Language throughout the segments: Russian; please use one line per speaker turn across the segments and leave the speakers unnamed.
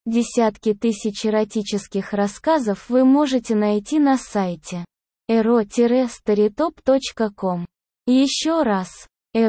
Десятки тысяч эротических рассказов вы можете найти на сайте ero-storytop.com. Еще раз,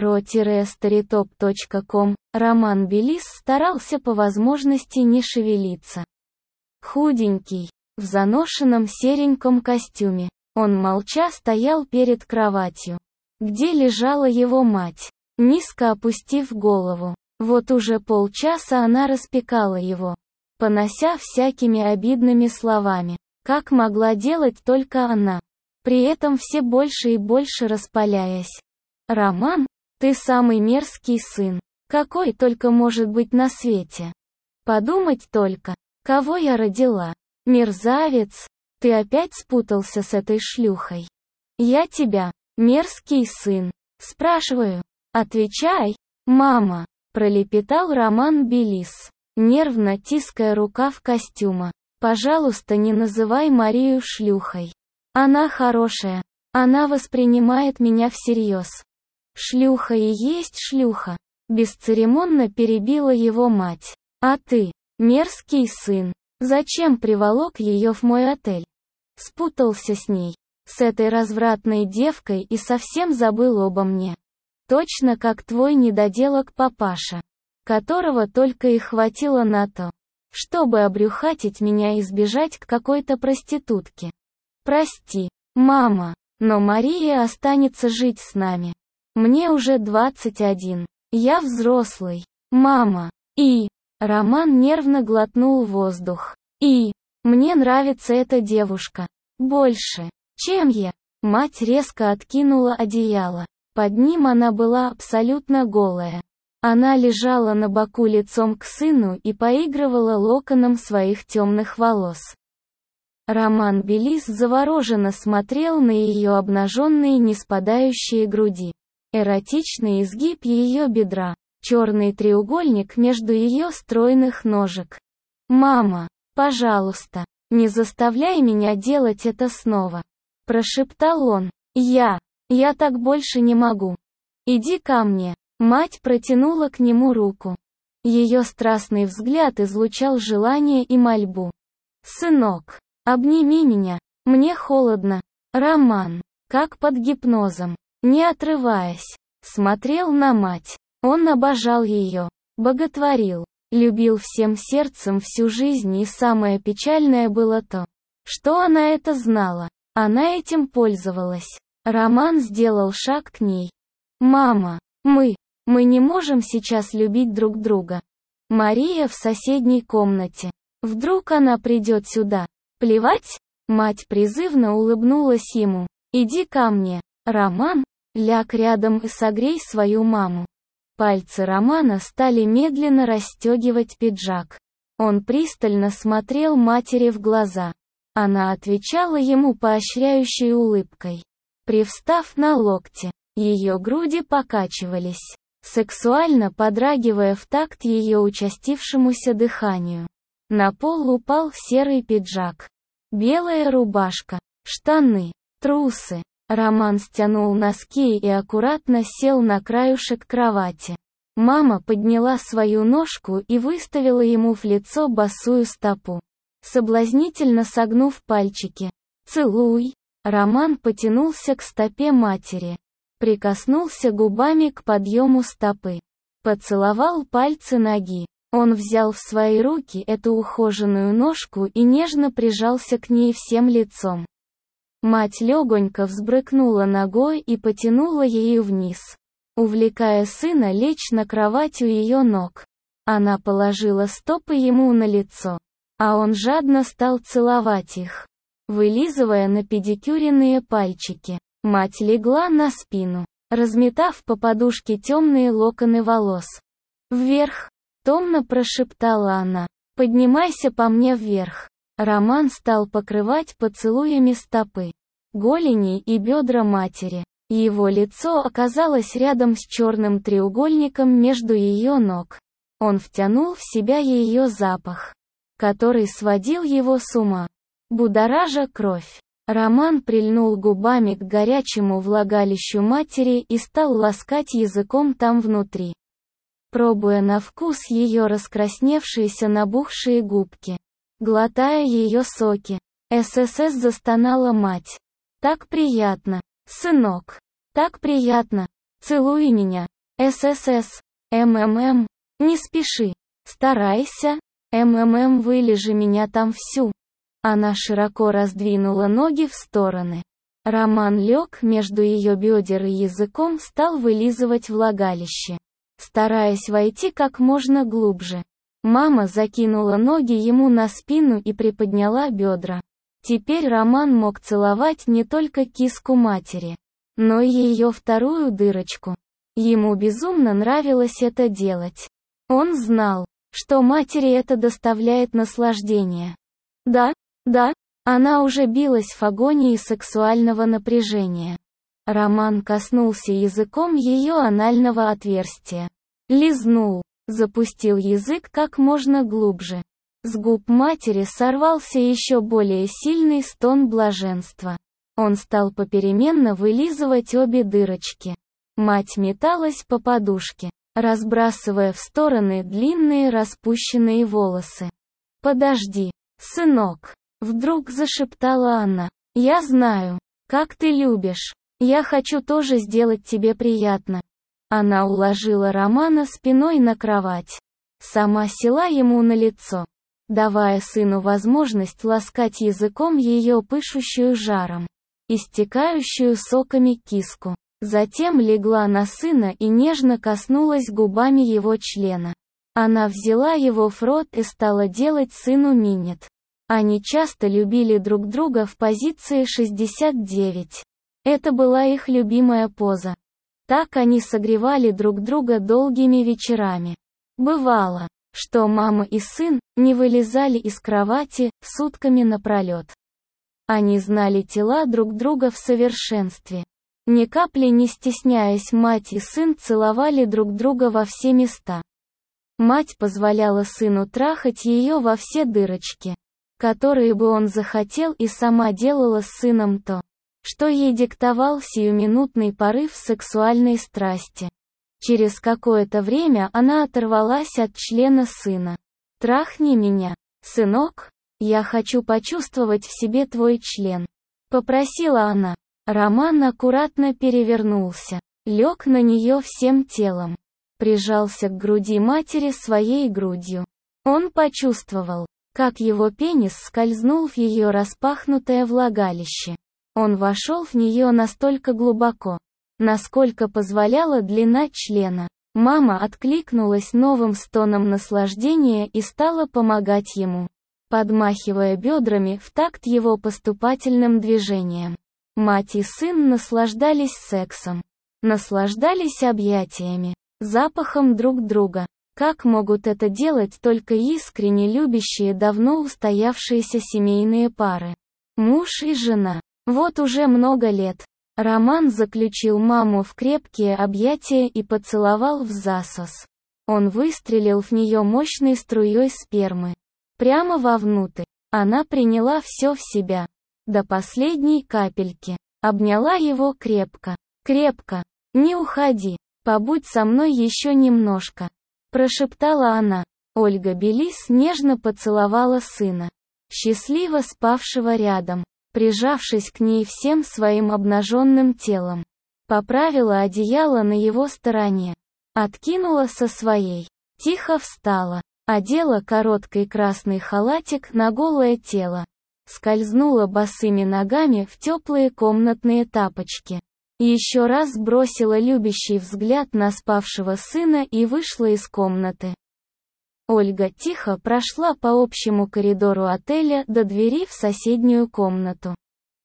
ero-storytop.com. Роман Белис старался по возможности не шевелиться. Худенький, в заношенном сереньком костюме, он молча стоял перед кроватью, где лежала его мать, низко опустив голову. Вот уже полчаса она распекала его, понося всякими обидными словами, как могла делать только она, при этом все больше и больше распаляясь. «Роман, ты самый мерзкий сын, какой только может быть на свете. Подумать только, кого я родила. Мерзавец, ты опять спутался с этой шлюхой. Я тебя, мерзкий сын, спрашиваю, отвечай, мама», пролепетал Роман Белис, нервно тиская рукав костюма. «Пожалуйста, не называй Марию шлюхой. Она хорошая, она воспринимает меня всерьез». «Шлюха и есть шлюха», бесцеремонно перебила его мать. «А ты, мерзкий сын, зачем приволок ее в мой отель? Спутался с ней, с этой развратной девкой и совсем забыл обо мне. Точно как твой недоделок папаша, которого только и хватило на то, чтобы обрюхатить меня и сбежать к какой-то проститутке. Прости, мама, но Мария останется жить с нами. Мне уже 21. Я взрослый. Мама. И...» Роман нервно глотнул воздух. «И... мне нравится эта девушка. Больше, чем я». Мать резко откинула одеяло. Под ним она была абсолютно голая. Она лежала на боку лицом к сыну и поигрывала локоном своих темных волос. Роман Белис завороженно смотрел на ее обнаженные неспадающие груди, эротичный изгиб ее бедра, черный треугольник между ее стройных ножек. «Мама, пожалуйста, не заставляй меня делать это снова», прошептал он. Я так больше не могу. Иди ко мне». Мать протянула к нему руку. Ее страстный взгляд излучал желание и мольбу. «Сынок, обними меня, мне холодно». Роман, как под гипнозом, не отрываясь, смотрел на мать. Он обожал ее, боготворил, любил всем сердцем всю жизнь, и самое печальное было то, что она это знала. Она этим пользовалась. Роман сделал шаг к ней. «Мама, мы не можем сейчас любить друг друга. Мария в соседней комнате. Вдруг она придет сюда. Плевать?» Мать призывно улыбнулась ему. «Иди ко мне, Роман, ляг рядом и согрей свою маму». Пальцы Романа стали медленно расстегивать пиджак. Он пристально смотрел матери в глаза. Она отвечала ему поощряющей улыбкой. Привстав на локте, ее груди покачивались, сексуально подрагивая в такт ее участившемуся дыханию. На пол упал серый пиджак, белая рубашка, штаны, трусы. Роман стянул носки и аккуратно сел на краюшек кровати. Мама подняла свою ножку и выставила ему в лицо босую стопу, соблазнительно согнув пальчики. «Целуй». Роман потянулся к стопе матери, прикоснулся губами к подъему стопы, поцеловал пальцы ноги. Он взял в свои руки эту ухоженную ножку и нежно прижался к ней всем лицом. Мать легонько взбрыкнула ногой и потянула ею вниз, увлекая сына лечь на кровать у ее ног. Она положила стопы ему на лицо, а он жадно стал целовать их, вылизывая на педикюренные пальчики. Мать легла на спину, разметав по подушке темные локоны волос. «Вверх!» — томно прошептала она. «Поднимайся по мне вверх». Роман стал покрывать поцелуями стопы, голени и бедра матери. Его лицо оказалось рядом с черным треугольником между ее ног. Он втянул в себя ее запах, который сводил его с ума, будоража кровь. Роман прильнул губами к горячему влагалищу матери и стал ласкать языком там внутри. пробуя на вкус ее раскрасневшиеся набухшие губки. Глотая ее соки. ССС, застонала мать. Так приятно, сынок. Так приятно. Целуй меня. ССС. МММ. Не спеши. Старайся. МММ, вылежи меня там всю. Она широко раздвинула ноги в стороны. Роман лег между ее бедер и языком стал вылизывать влагалище, стараясь войти как можно глубже. Мама закинула ноги ему на спину и приподняла бедра. Теперь Роман мог целовать не только киску матери, но и ее вторую дырочку. Ему безумно нравилось это делать. Он знал, что матери это доставляет наслаждение. Да, она уже билась в агонии сексуального напряжения. Роман коснулся языком ее анального отверстия. Лизнул, запустил язык как можно глубже. С губ матери сорвался еще более сильный стон блаженства. Он стал попеременно вылизывать обе дырочки. Мать металась по подушке, разбрасывая в стороны длинные распущенные волосы. «Подожди, сынок!» Вдруг зашептала она. «Я знаю, как ты любишь. Я хочу тоже сделать тебе приятно». Она уложила Романа спиной на кровать. Сама села ему на лицо, давая сыну возможность ласкать языком ее пышущую жаром, истекающую соками киску. Затем легла на сына и нежно коснулась губами его члена. Она взяла его в рот и стала делать сыну минет. Они часто любили друг друга в позиции 69. Это была их любимая поза. Так они согревали друг друга долгими вечерами. Бывало, что мама и сын не вылезали из кровати сутками напролет. Они знали тела друг друга в совершенстве. Ни капли не стесняясь, мать и сын целовали друг друга во все места. Мать позволяла сыну трахать ее во все дырочки, которые бы он захотел, и сама делала с сыном то, что ей диктовал сиюминутный порыв сексуальной страсти. Через какое-то время она оторвалась от члена сына. «Трахни меня, сынок, я хочу почувствовать в себе твой член», — попросила она. Роман аккуратно перевернулся, лег на нее всем телом, прижался к груди матери своей грудью. Он почувствовал, как его пенис скользнул в ее распахнутое влагалище. Он вошел в нее настолько глубоко, насколько позволяла длина члена. Мама откликнулась новым стоном наслаждения и стала помогать ему, подмахивая бедрами в такт его поступательным движениям. Мать и сын наслаждались сексом, наслаждались объятиями, запахом друг друга. Как могут это делать только искренне любящие, давно устоявшиеся семейные пары? Муж и жена. Вот уже много лет. Роман заключил маму в крепкие объятия и поцеловал в засос. Он выстрелил в нее мощной струей спермы. Прямо вовнутрь. Она приняла все в себя. До последней капельки. Обняла его крепко. Крепко. «Не уходи. Побудь со мной еще немножко», — прошептала она. Ольга Белис нежно поцеловала сына, счастливо спавшего рядом, прижавшись к ней всем своим обнаженным телом. Поправила одеяло на его стороне. Откинула со своей. Тихо встала. Одела короткий красный халатик на голое тело. Скользнула босыми ногами в теплые комнатные тапочки. Еще раз бросила любящий взгляд на спавшего сына и вышла из комнаты. Ольга тихо прошла по общему коридору отеля до двери в соседнюю комнату.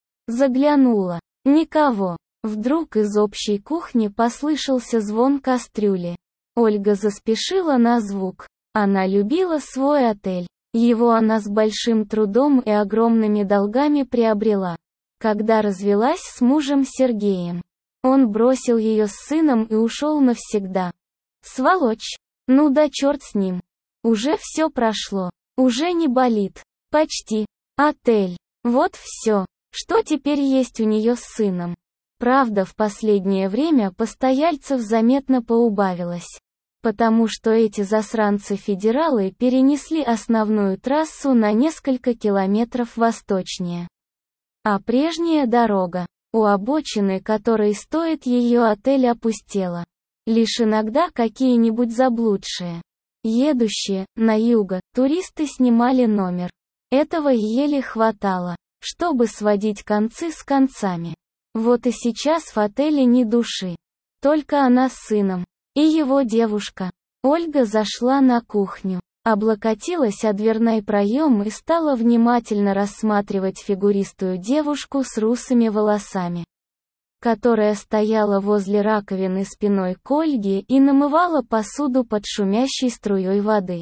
Заглянула. Никого. Вдруг из общей кухни послышался звон кастрюли. Ольга заспешила на звук. Она любила свой отель. Его она с большим трудом и огромными долгами приобрела, когда развелась с мужем Сергеем. Он бросил ее с сыном и ушел навсегда. Сволочь. Ну да черт с ним. Уже все прошло. Уже не болит. Почти. Отель. Вот все, что теперь есть у нее с сыном. Правда, в последнее время постояльцев заметно поубавилось. Потому что эти засранцы-федералы перенесли основную трассу на несколько километров восточнее. А прежняя дорога, у обочины которой стоит ее отель, опустела. Лишь иногда какие-нибудь заблудшие, едущие на юго, туристы снимали номер. Этого еле хватало, чтобы сводить концы с концами. Вот и сейчас в отеле ни души. Только она с сыном. И его девушка. Ольга зашла на кухню, облокотилась о дверной проем и стала внимательно рассматривать фигуристую девушку с русыми волосами, которая стояла возле раковины спиной к Ольге и намывала посуду под шумящей струей воды.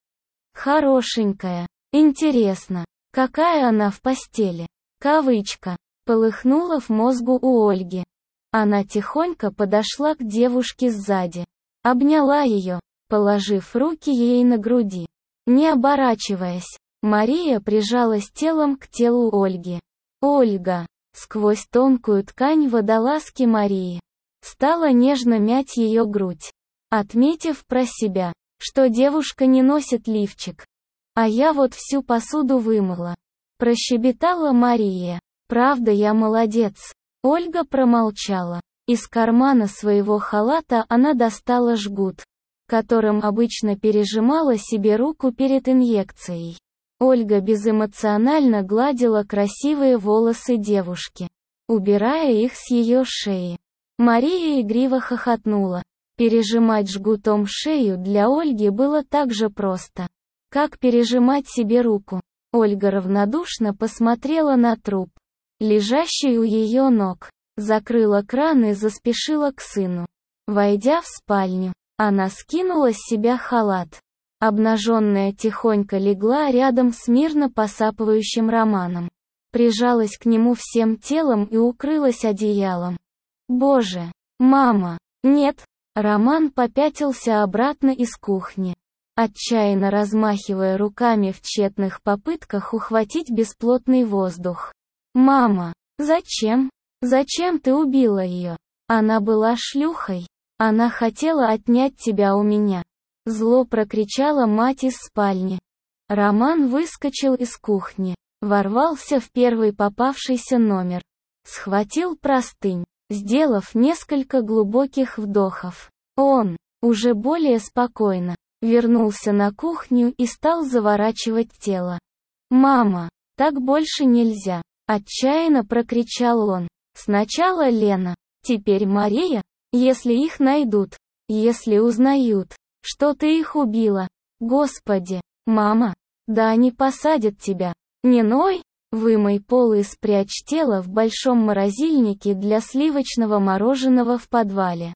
Хорошенькая. Интересно, какая она в постели? Кавычка. Полыхнула в мозгу у Ольги. Она тихонько подошла к девушке сзади. Обняла ее, положив руки ей на груди. Не оборачиваясь, Мария прижалась телом к телу Ольги. Ольга, сквозь тонкую ткань водолазки Марии, стала нежно мять ее грудь, отметив про себя, что девушка не носит лифчик. «А я вот всю посуду вымыла», — прощебетала Мария. «Правда, я молодец». Ольга промолчала. Из кармана своего халата она достала жгут, которым обычно пережимала себе руку перед инъекцией. Ольга безэмоционально гладила красивые волосы девушки, убирая их с ее шеи. Мария игриво хохотнула. Пережимать жгутом шею для Ольги было так же просто, как пережимать себе руку. Ольга равнодушно посмотрела на труп, лежащий у ее ног, закрыла кран и заспешила к сыну. Войдя в спальню, она скинула с себя халат. Обнаженная тихонько легла рядом с мирно посапывающим Романом. Прижалась к нему всем телом и укрылась одеялом. «Боже! Мама! Нет!» Роман попятился обратно из кухни, отчаянно размахивая руками в тщетных попытках ухватить бесплотный воздух. «Мама! Зачем? Зачем ты убила ее? Она была шлюхой. Она хотела отнять тебя у меня!» Зло прокричала мать из спальни. Роман выскочил из кухни, ворвался в первый попавшийся номер, схватил простынь, сделав несколько глубоких вдохов. Он, уже более спокойно, вернулся на кухню и стал заворачивать тело. «Мама, так больше нельзя!» Отчаянно прокричал он. «Сначала Лена, теперь Мария, если их найдут, если узнают, что ты их убила. Господи, мама, да они посадят тебя. Не ной, вымой пол и спрячь тело в большом морозильнике для сливочного мороженого в подвале.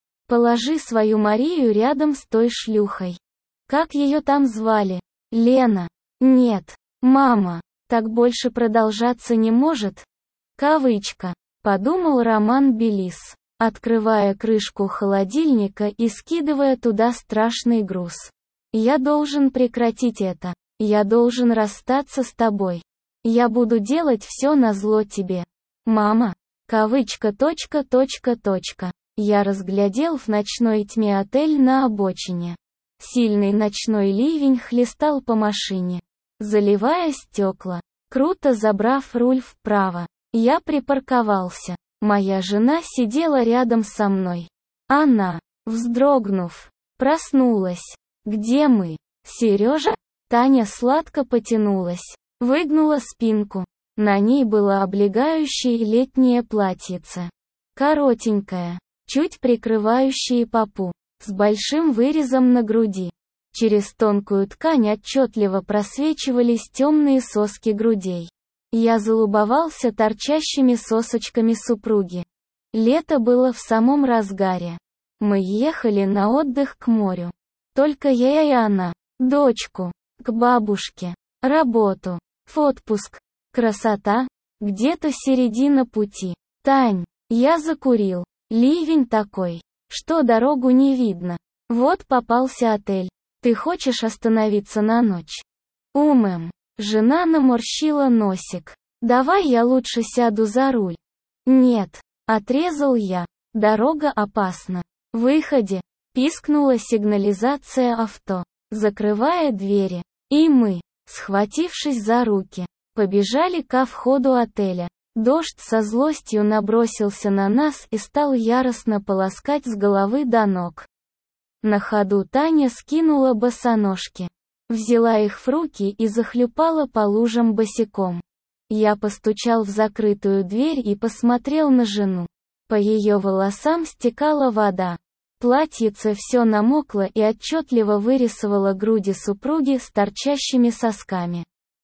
Положи свою Марию рядом с той шлюхой. Как ее там звали? Лена. Нет, мама, так больше продолжаться не может». Кавычка. Подумал Роман Белис, открывая крышку холодильника и скидывая туда страшный груз. «Я должен прекратить это. Я должен расстаться с тобой. Я буду делать все назло тебе. Мама». Кавычка. Я разглядел в ночной тьме отель на обочине. Сильный ночной ливень хлестал по машине, заливая стекла. Круто забрав руль вправо, я припарковался. Моя жена сидела рядом со мной. Она, вздрогнув, проснулась. «Где мы? Сережа?» Таня сладко потянулась, выгнула спинку. На ней было облегающее летнее платьице. Коротенькое, чуть прикрывающее попу, с большим вырезом на груди. Через тонкую ткань отчетливо просвечивались темные соски грудей. Я залюбовался торчащими сосочками супруги. Лето было в самом разгаре. Мы ехали на отдых к морю. Только я и она. Дочку. К бабушке. Работу. В отпуск. Красота. Где-то середина пути. Тань, я закурил. Ливень такой, что дорогу не видно. Вот попался отель. Ты хочешь остановиться на ночь? Жена наморщила носик. Давай я лучше сяду за руль. Нет, отрезал я. Дорога опасна. Выходи. Пискнула сигнализация авто, закрывая двери. И мы, схватившись за руки, побежали ко входу отеля. Дождь со злостью набросился на нас и стал яростно полоскать с головы до ног. На ходу Таня скинула босоножки, взяла их в руки и захлюпала по лужам босиком. Я постучал в закрытую дверь и посмотрел на жену. По ее волосам стекала вода. Платьице все намокло и отчетливо вырисовало груди супруги с торчащими сосками.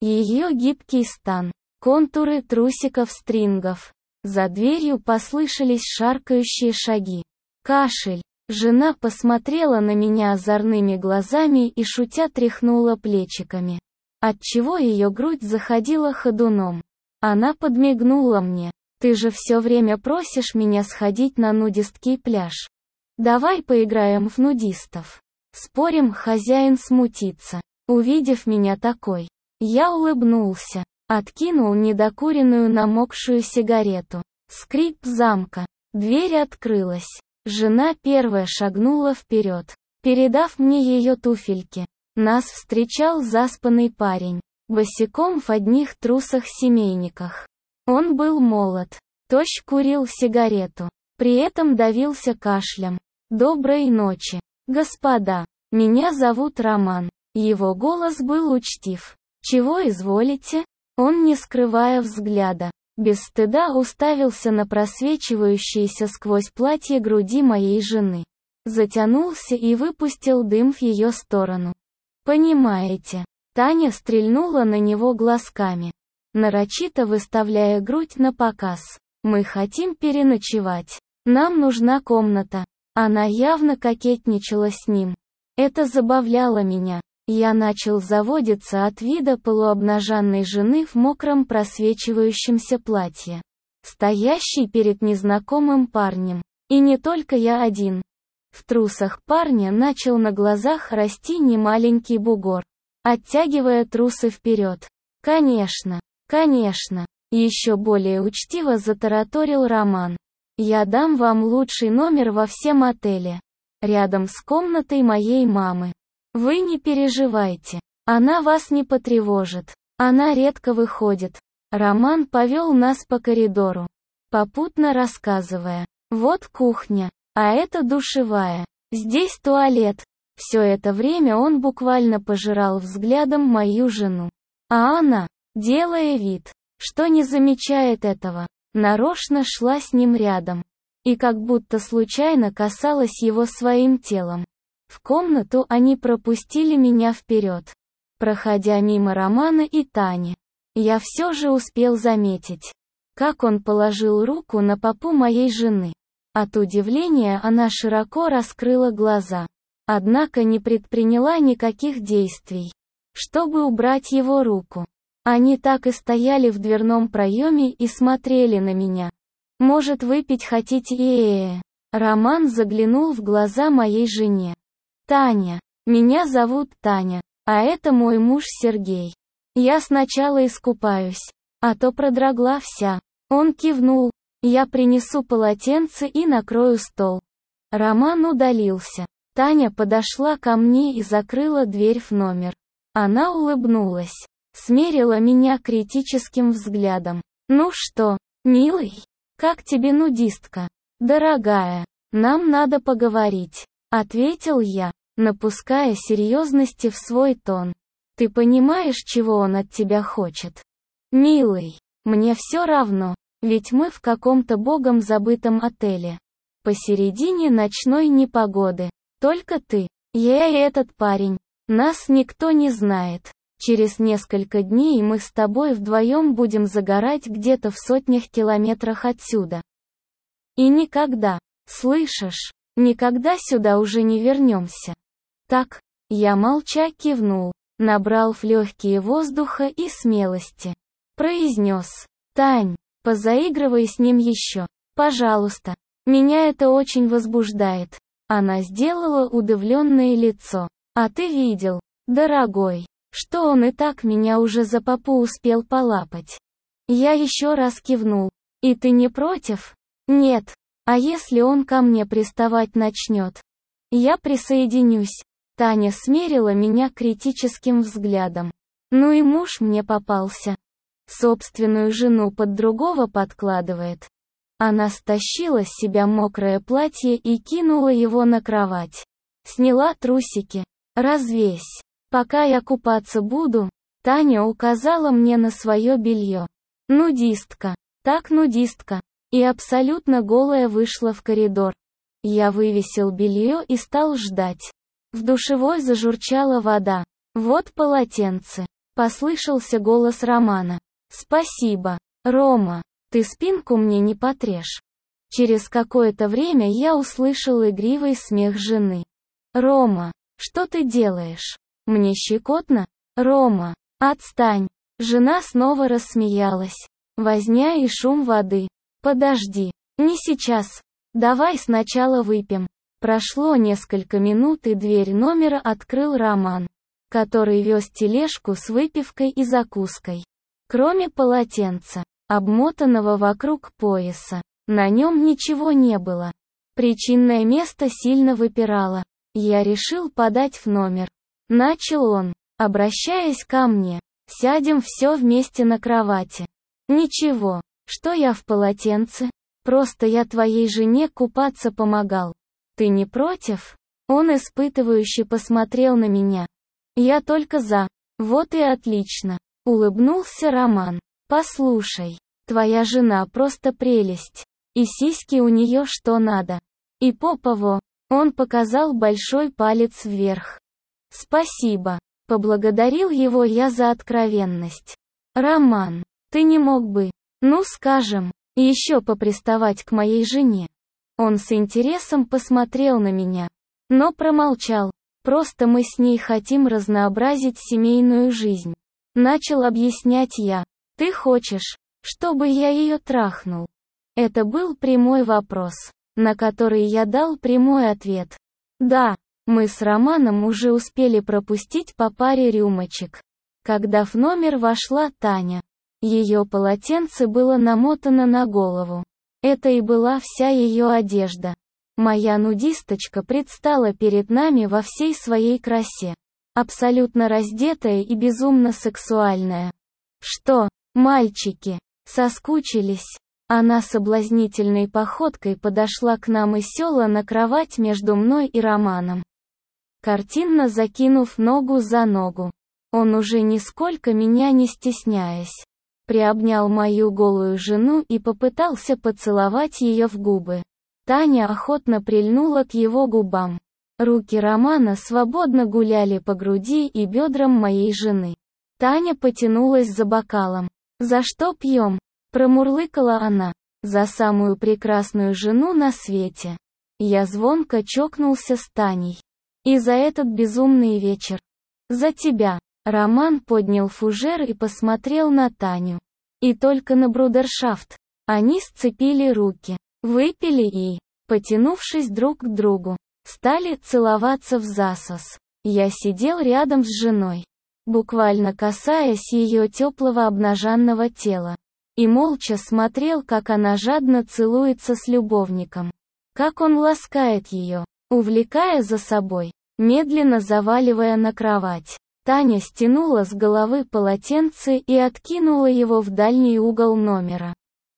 Ее гибкий стан, контуры трусиков-стрингов. За дверью послышались шаркающие шаги. Кашель. Жена посмотрела на меня озорными глазами и шутя тряхнула плечиками, отчего ее грудь заходила ходуном. Она подмигнула мне. «Ты же все время просишь меня сходить на нудистский пляж. Давай поиграем в нудистов». Спорим, хозяин смутится, увидев меня такой. Я улыбнулся, откинул недокуренную намокшую сигарету. Скрип замка. Дверь открылась. Жена первая шагнула вперед, передав мне ее туфельки. Нас встречал заспанный парень, босиком в одних трусах-семейниках. Он был молод, тощ, курил сигарету, при этом давился кашлем. «Доброй ночи, господа, меня зовут Роман». Его голос был учтив. «Чего изволите?» Он, не скрывая взгляда, без стыда уставился на просвечивающиеся сквозь платье груди моей жены. Затянулся и выпустил дым в ее сторону. «Понимаете?» Таня стрельнула на него глазками, нарочито выставляя грудь на показ. «Мы хотим переночевать. Нам нужна комната». Она явно кокетничала с ним. Это забавляло меня. Я начал заводиться от вида полуобнаженной жены в мокром просвечивающемся платье, стоящей перед незнакомым парнем. И не только я один. В трусах парня начал на глазах расти немаленький бугор, оттягивая трусы вперед. «Конечно, конечно», еще более учтиво затараторил Роман. «Я дам вам лучший номер во всем отеле, рядом с комнатой моей мамы. Вы не переживайте, она вас не потревожит, она редко выходит». Роман повел нас по коридору, попутно рассказывая: «Вот кухня, а это душевая, здесь туалет». Все это время он буквально пожирал взглядом мою жену. А она, делая вид, что не замечает этого, нарочно шла с ним рядом. И как будто случайно касалась его своим телом. В комнату они пропустили меня вперед. Проходя мимо Романа и Тани, я все же успел заметить, как он положил руку на попу моей жены. От удивления она широко раскрыла глаза, однако не предприняла никаких действий, чтобы убрать его руку. Они так и стояли в дверном проеме и смотрели на меня. «Может, выпить хотите?» Роман заглянул в глаза моей жене. «Таня. Меня зовут Таня, а это мой муж Сергей. Я сначала искупаюсь, а то продрогла вся». Он кивнул. «Я принесу полотенце и накрою стол». Роман удалился. Таня подошла ко мне и закрыла дверь в номер. Она улыбнулась, смерила меня критическим взглядом. «Ну что, милый, как тебе нудистка?» «Дорогая, нам надо поговорить», — ответил я, напуская серьезности в свой тон. «Ты понимаешь, чего он от тебя хочет?» «Милый, мне все равно, ведь мы в каком-то богом забытом отеле. Посередине ночной непогоды. Только ты, я и этот парень. Нас никто не знает. Через несколько дней мы с тобой вдвоем будем загорать где-то в сотнях километрах отсюда. И никогда, слышишь, никогда сюда уже не вернемся». Так, я молча кивнул, набрал в легкие воздуха и смелости. Произнес: «Тань, позаигрывай с ним еще, пожалуйста. Меня это очень возбуждает». Она сделала удивленное лицо. «А ты видел, дорогой, что он и так меня уже за попу успел полапать?» Я еще раз кивнул. «И ты не против?» «Нет. А если он ко мне приставать начнет?» Я присоединюсь. Таня смерила меня критическим взглядом. Ну и муж мне попался. Собственную жену под другого подкладывает. Она стащила с себя мокрое платье и кинула его на кровать. Сняла трусики. Развесь. Пока я купаться буду, Таня указала мне на свое белье. Нудистка. Так нудистка. И абсолютно голая вышла в коридор. Я вывесил белье и стал ждать. В душевой зажурчала вода. Вот полотенце. Послышался голос Романа. Спасибо, Рома. Ты спинку мне не потрешь. Через какое-то время я услышал игривый смех жены. Рома, что ты делаешь? Мне щекотно? Рома, отстань. Жена снова рассмеялась. Возня и шум воды. Подожди. Не сейчас. Давай сначала выпьем. Прошло несколько минут и дверь номера открыл Роман, который вез тележку с выпивкой и закуской. Кроме полотенца, обмотанного вокруг пояса, на нем ничего не было. Причинное место сильно выпирало. Я решил подать в номер. Начал он, обращаясь ко мне. Сядем все вместе на кровати. Ничего, что я в полотенце? Просто я твоей жене купаться помогал. Ты не против? Он испытывающе посмотрел на меня. Я только за. Вот и отлично. Улыбнулся Роман. Послушай, твоя жена просто прелесть. И сиськи у нее что надо. И попово. Он показал большой палец вверх. Спасибо. Поблагодарил его я за откровенность. Роман, ты не мог бы, ну скажем, еще поприставать к моей жене? Он с интересом посмотрел на меня, но промолчал. Просто мы с ней хотим разнообразить семейную жизнь. Начал объяснять я. Ты хочешь, чтобы я ее трахнул? Это был прямой вопрос, на который я дал прямой ответ. Да, мы с Романом уже успели пропустить по паре рюмочек. Когда в номер вошла Таня, ее полотенце было намотано на голову. Это и была вся ее одежда. Моя нудисточка предстала перед нами во всей своей красе. Абсолютно раздетая и безумно сексуальная. Что, мальчики, соскучились? Она соблазнительной походкой подошла к нам и села на кровать между мной и Романом, картинно закинув ногу за ногу. Он уже нисколько меня не стесняясь, приобнял мою голую жену и попытался поцеловать ее в губы. Таня охотно прильнула к его губам. Руки Романа свободно гуляли по груди и бедрам моей жены. Таня потянулась за бокалом. «За что пьем?» — промурлыкала она. «За самую прекрасную жену на свете». Я звонко чокнулся с Таней. «И за этот безумный вечер. За тебя». Роман поднял фужер и посмотрел на Таню. И только на брудершафт. Они сцепили руки, выпили и, потянувшись друг к другу, стали целоваться в засос. Я сидел рядом с женой, буквально касаясь ее теплого обнаженного тела, и молча смотрел, как она жадно целуется с любовником. Как он ласкает ее, увлекая за собой, медленно заваливая на кровать. Таня стянула с головы полотенце и откинула его в дальний угол номера.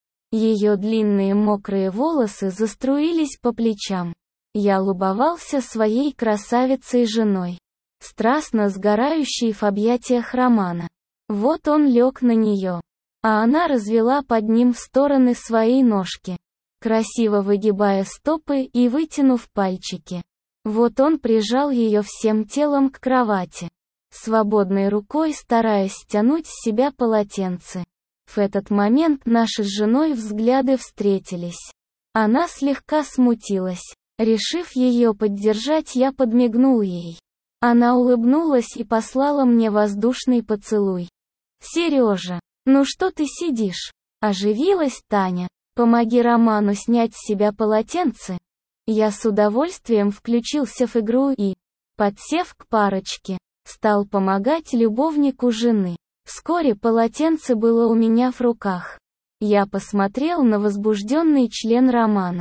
Ее длинные мокрые волосы заструились по плечам. Я любовался своей красавицей-женой, страстно сгорающей в объятиях Романа. Вот он лег на нее, а она развела под ним в стороны свои ножки, красиво выгибая стопы и вытянув пальчики. Вот он прижал ее всем телом к кровати, свободной рукой стараясь стянуть с себя полотенце. В этот момент наши с женой взгляды встретились. Она слегка смутилась. Решив ее поддержать, я подмигнул ей. Она улыбнулась и послала мне воздушный поцелуй. «Сережа, ну что ты сидишь?» — оживилась Таня. «Помоги Роману снять с себя полотенце». Я с удовольствием включился в игру и, подсев к парочке, стал помогать любовнику жены. Вскоре полотенце было у меня в руках. Я посмотрел на возбужденный член Романа.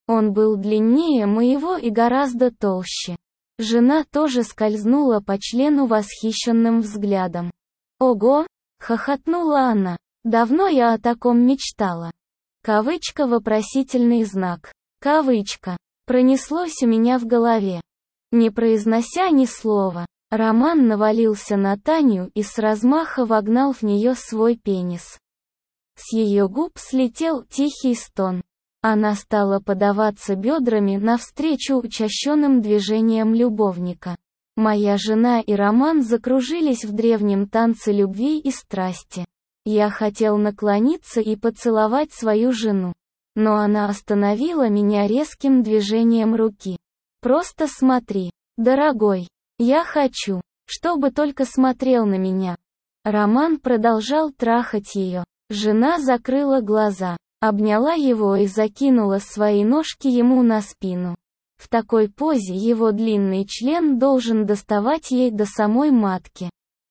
Он был длиннее моего и гораздо толще. Жена тоже скользнула по члену восхищенным взглядом. «Ого!» — хохотнула она. «Давно я о таком мечтала». Кавычка, вопросительный знак. Кавычка. Пронеслось у меня в голове. Не произнося ни слова, Роман навалился на Таню и с размаха вогнал в нее свой пенис. С ее губ слетел тихий стон. Она стала подаваться бедрами навстречу учащенным движениям любовника. Моя жена и Роман закружились в древнем танце любви и страсти. Я хотел наклониться и поцеловать свою жену. Но она остановила меня резким движением руки. «Просто смотри, дорогой. Я хочу, чтобы только смотрел на меня». Роман продолжал трахать ее. Жена закрыла глаза, обняла его и закинула свои ножки ему на спину. В такой позе его длинный член должен доставать ей до самой матки.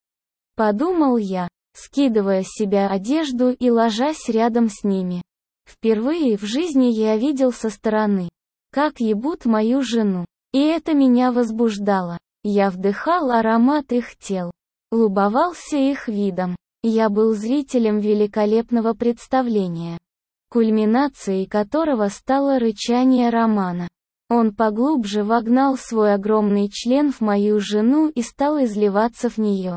Подумал я, скидывая с себя одежду и ложась рядом с ними. Впервые в жизни я видел со стороны, как ебут мою жену. И это меня возбуждало. Я вдыхал аромат их тел, любовался их видом. Я был зрителем великолепного представления, кульминацией которого стало рычание Романа. Он поглубже вогнал свой огромный член в мою жену и стал изливаться в нее,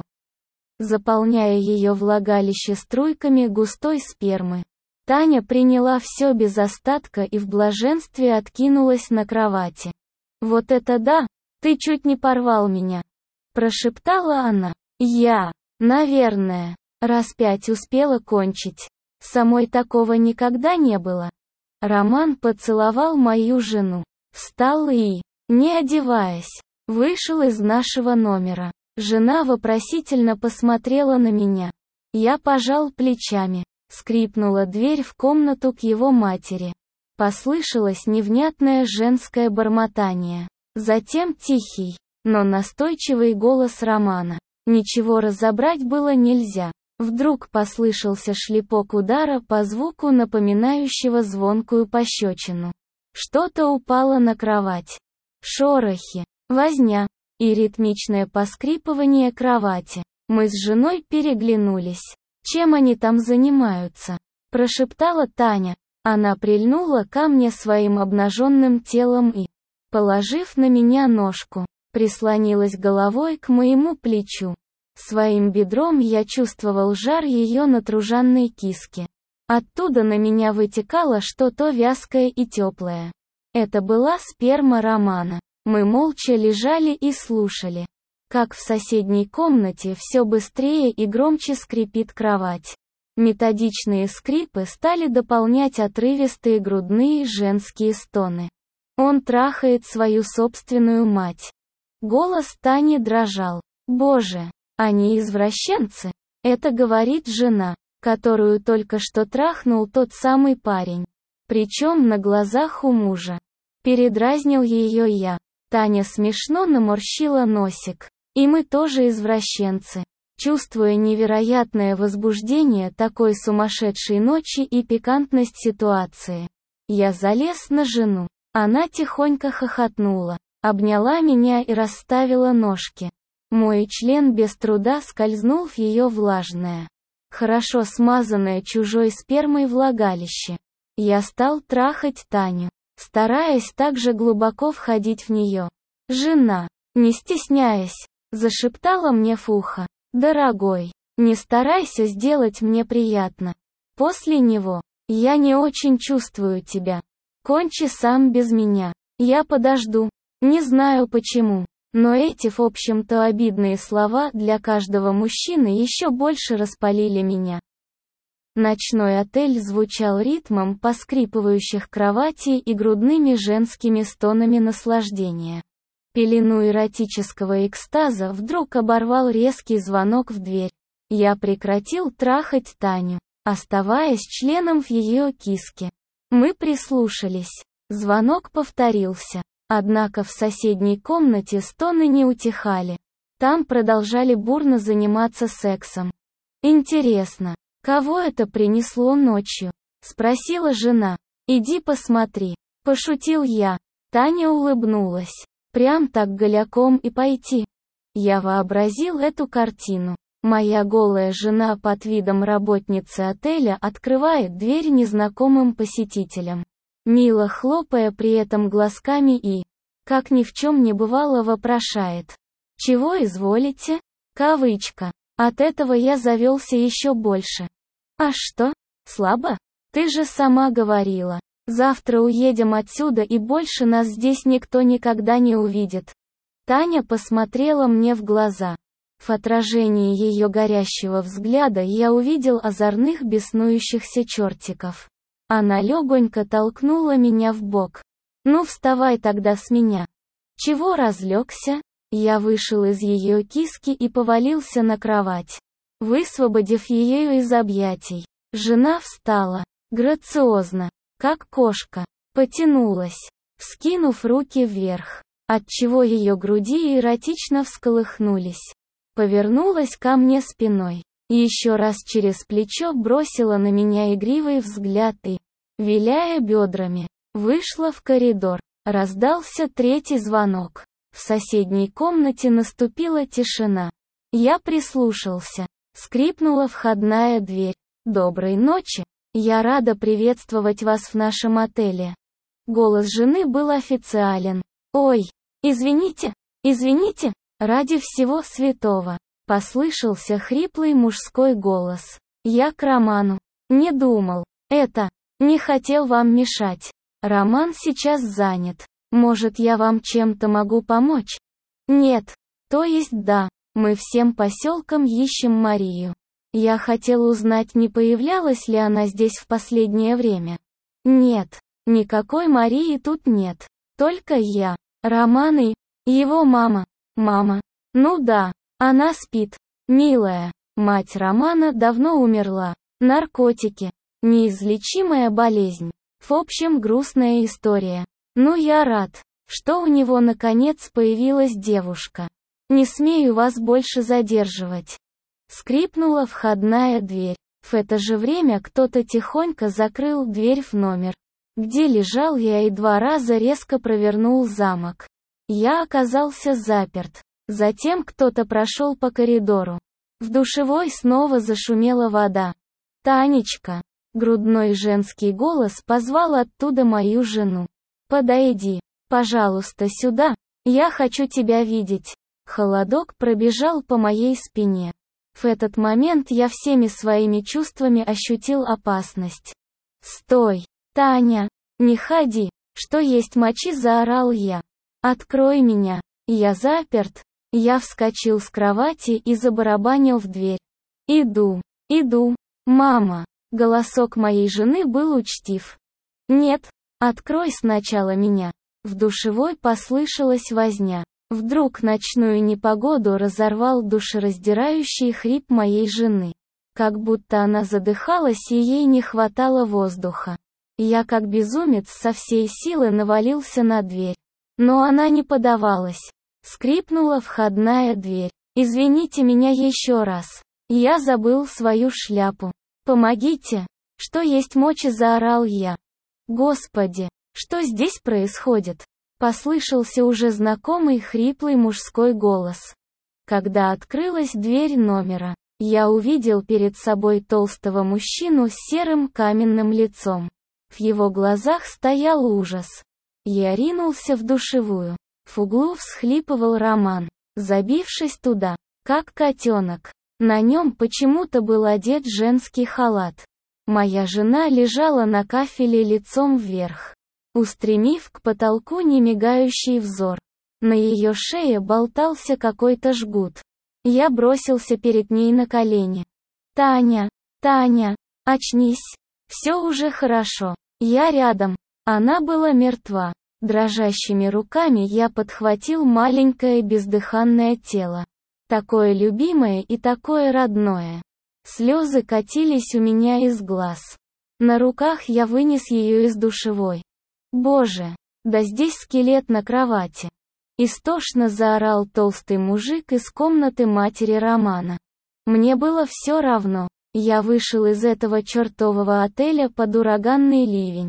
заполняя ее влагалище струйками густой спермы. Таня приняла все без остатка и в блаженстве откинулась на кровати. «Вот это да! Ты чуть не порвал меня!» – прошептала она. «Я, наверное, раз 5 успела кончить. Самой такого никогда не было». Роман поцеловал мою жену, встал и, не одеваясь, вышел из нашего номера. Жена вопросительно посмотрела на меня. Я пожал плечами. Скрипнула дверь в комнату к его матери. Послышалось невнятное женское бормотание. Затем тихий, но настойчивый голос Романа. Ничего разобрать было нельзя. Вдруг послышался шлепок удара по звуку, напоминающего звонкую пощечину. Что-то упало на кровать. Шорохи, возня и ритмичное поскрипывание кровати. Мы с женой переглянулись. «Чем они там занимаются?» – прошептала Таня. Она прильнула ко мне своим обнаженным телом и, положив на меня ножку, прислонилась головой к моему плечу. Своим бедром я чувствовал жар ее натруженной киски. Оттуда на меня вытекало что-то вязкое и теплое. Это была сперма Романа. Мы молча лежали и слушали, как в соседней комнате все быстрее и громче скрипит кровать. Методичные скрипы стали дополнять отрывистые грудные женские стоны. Он трахает свою собственную мать. Голос Тани дрожал. «Боже, они извращенцы!» Это говорит жена, которую только что трахнул тот самый парень. Причем на глазах у мужа. Передразнил ее я. Таня смешно наморщила носик. И мы тоже извращенцы. Чувствуя невероятное возбуждение такой сумасшедшей ночи и пикантность ситуации, я залез на жену. Она тихонько хохотнула, обняла меня и расставила ножки. Мой член без труда скользнул в ее влажное, хорошо смазанное чужой спермой влагалище. Я стал трахать Таню, стараясь также глубоко входить в нее. «Жена, не стесняясь», зашептала мне в ухо. «Дорогой, не старайся сделать мне приятно. После него, я не очень чувствую тебя. Кончи сам без меня. Я подожду». Не знаю почему, но эти в общем-то обидные слова для каждого мужчины еще больше распалили меня. Ночной отель звучал ритмом поскрипывающих кроватей и грудными женскими стонами наслаждения. Пелену эротического экстаза вдруг оборвал резкий звонок в дверь. Я прекратил трахать Таню, оставаясь членом в ее киске. Мы прислушались. Звонок повторился. Однако в соседней комнате стоны не утихали. Там продолжали бурно заниматься сексом. «Интересно, кого это принесло ночью?» — спросила жена. «Иди посмотри», Пошутил я. Таня улыбнулась. Прям так голяком и пойти. Я вообразил эту картину. Моя голая жена под видом работницы отеля открывает дверь незнакомым посетителям, мило хлопая при этом глазками и, как ни в чем не бывало, вопрошает: «Чего изволите?» Кавычка. От этого я завелся еще больше. «А что? Слабо? Ты же сама говорила. Завтра уедем отсюда и больше нас здесь никто никогда не увидит». Таня посмотрела мне в глаза. В отражении ее горящего взгляда я увидел озорных беснующихся чертиков. Она легонько толкнула меня в бок. «Ну вставай тогда с меня». «Чего разлегся?» Я вышел из ее киски и повалился на кровать, высвободив ее из объятий. Жена встала, грациозно, как кошка, потянулась, вскинув руки вверх, отчего ее груди эротично всколыхнулись. Повернулась ко мне спиной, еще раз через плечо бросила на меня игривый взгляд и, виляя бедрами, вышла в коридор. Раздался третий звонок. В соседней комнате наступила тишина. Я прислушался. Скрипнула входная дверь. «Доброй ночи. Я рада приветствовать вас в нашем отеле». Голос жены был официален. «Ой, извините, извините, ради всего святого», послышался хриплый мужской голос. «Я к Роману. Не думал. Не хотел вам мешать. Роман сейчас занят. Может, я вам чем-то могу помочь?» «Нет. То есть да, мы всем поселком ищем Марию. Я хотел узнать, не появлялась ли она здесь в последнее время». «Нет, никакой Марии тут нет. Только я, Роман и его мама». «Мама? Ну да, она спит. Милая, мать Романа давно умерла. Наркотики. Неизлечимая болезнь. В общем, грустная история. Ну я рад, что у него наконец появилась девушка. Не смею вас больше задерживать». Скрипнула входная дверь. В это же время кто-то тихонько закрыл дверь в номер, где лежал я, и 2 раза резко провернул замок. Я оказался заперт. Затем кто-то прошел по коридору. В душевой снова зашумела вода. «Танечка!» Грудной женский голос позвал оттуда мою жену. «Подойди, пожалуйста, сюда. Я хочу тебя видеть». Холодок пробежал по моей спине. В этот момент я всеми своими чувствами ощутил опасность. «Стой, Таня! Не ходи! Что есть мочи!» заорал я. «Открой меня! Я заперт!» Я вскочил с кровати и забарабанил в дверь. «Иду, мама!» Голосок моей жены был учтив. «Нет, открой сначала меня». В душевой послышалась возня. Вдруг ночную непогоду разорвал душераздирающий хрип моей жены. Как будто она задыхалась и ей не хватало воздуха. Я как безумец со всей силы навалился на дверь. Но она не поддавалась. Скрипнула входная дверь. «Извините меня еще раз. Я забыл свою шляпу. Помогите!» «Что есть мочи!» заорал я. «Господи, что здесь происходит?» Послышался уже знакомый хриплый мужской голос. Когда открылась дверь номера, я увидел перед собой толстого мужчину с серым каменным лицом. В его глазах стоял ужас. Я ринулся в душевую. В углу всхлипывал Роман, забившись туда, как котенок. На нем почему-то был одет женский халат. Моя жена лежала на кафеле лицом вверх, устремив к потолку немигающий взор. На ее шее болтался какой-то жгут. Я бросился перед ней на колени. «Таня, очнись! Все уже хорошо. Я рядом». Она была мертва. Дрожащими руками я подхватил маленькое бездыханное тело. Такое любимое и такое родное. Слезы катились у меня из глаз. На руках я вынес ее из душевой. «Боже, да здесь скелет на кровати!» Истошно заорал толстый мужик из комнаты матери Романа. Мне было все равно. Я вышел из этого чертового отеля под ураганный ливень.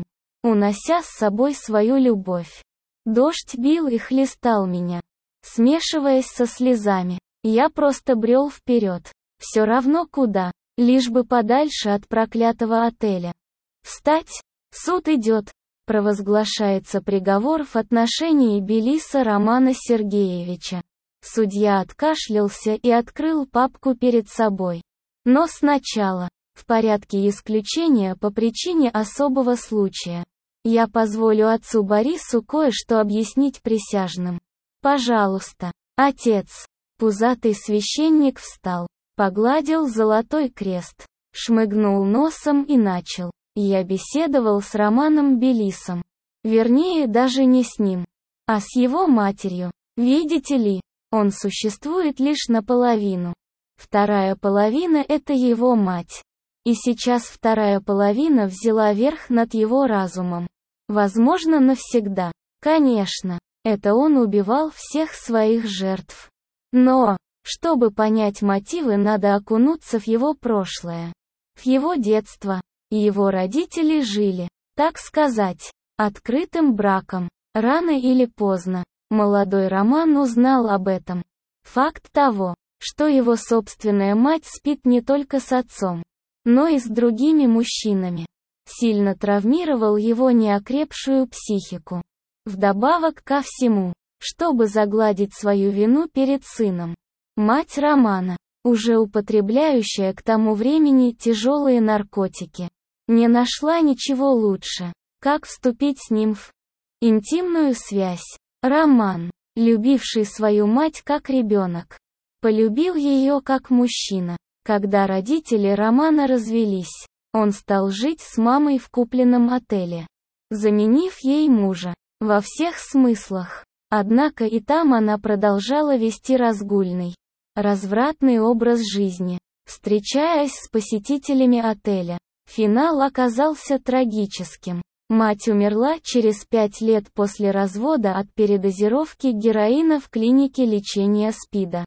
унося с собой свою любовь. Дождь бил и хлестал меня, смешиваясь со слезами. Я просто брел вперед. Все равно куда, лишь бы подальше от проклятого отеля. «Встать! Суд идет!» Провозглашается приговор в отношении Белиса Романа Сергеевича. Судья откашлялся и открыл папку перед собой. Но сначала, в порядке исключения по причине особого случая, я позволю отцу Борису кое-что объяснить присяжным. Пожалуйста, отец. Пузатый священник встал, погладил золотой крест, шмыгнул носом и начал. Я беседовал с Романом Белисом. Вернее, даже не с ним, а с его матерью. Видите ли, он существует лишь наполовину. Вторая половина — это его мать. И сейчас вторая половина взяла верх над его разумом. Возможно, навсегда. Конечно, это он убивал всех своих жертв. Но, чтобы понять мотивы, надо окунуться в его прошлое. В его детство. И его родители жили, так сказать, открытым браком. Рано или поздно, молодой Роман узнал об этом. Факт того, что его собственная мать спит не только с отцом, но и с другими мужчинами, сильно травмировал его неокрепшую психику. Вдобавок ко всему, чтобы загладить свою вину перед сыном, мать Романа, уже употребляющая к тому времени тяжелые наркотики, не нашла ничего лучше, как вступить с ним в интимную связь. Роман, любивший свою мать как ребенок, полюбил ее как мужчина. Когда родители Романа развелись, он стал жить с мамой в купленном отеле, заменив ей мужа во всех смыслах. Однако и там она продолжала вести разгульный, развратный образ жизни, встречаясь с посетителями отеля. Финал оказался трагическим. Мать умерла через 5 лет после развода от передозировки героина в клинике лечения СПИДа.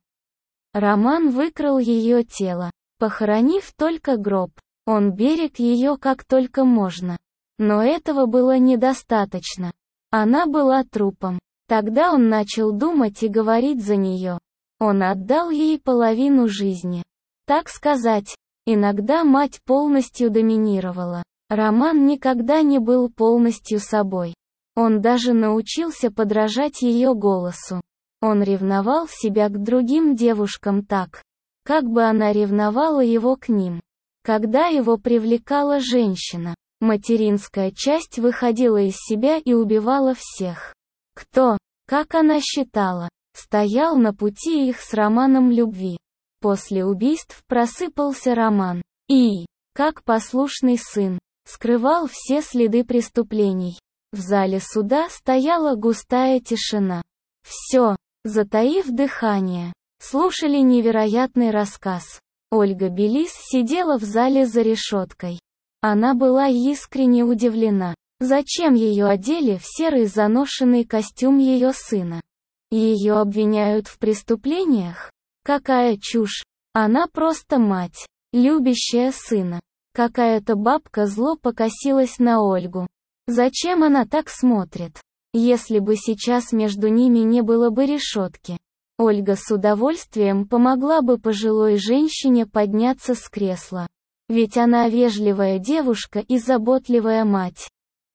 Роман выкрал ее тело, похоронив только гроб. Он берег ее как только можно. Но этого было недостаточно. Она была трупом. Тогда он начал думать и говорить за нее. Он отдал ей половину жизни. Так сказать. Иногда мать полностью доминировала. Роман никогда не был полностью собой. Он даже научился подражать ее голосу. Он ревновал себя к другим девушкам так, как бы она ревновала его к ним. Когда его привлекала женщина, материнская часть выходила из себя и убивала всех, кто, как она считала, стоял на пути их с Романом любви. После убийств просыпался Роман и, как послушный сын, скрывал все следы преступлений. В зале суда стояла густая тишина. Все, затаив дыхание, слушали невероятный рассказ. Ольга Белис сидела в зале за решеткой. Она была искренне удивлена, зачем ее одели в серый заношенный костюм ее сына. Ее обвиняют в преступлениях? Какая чушь! Она просто мать, любящая сына. Какая-то бабка зло покосилась на Ольгу. Зачем она так смотрит? Если бы сейчас между ними не было бы решетки, Ольга с удовольствием помогла бы пожилой женщине подняться с кресла. Ведь она вежливая девушка и заботливая мать.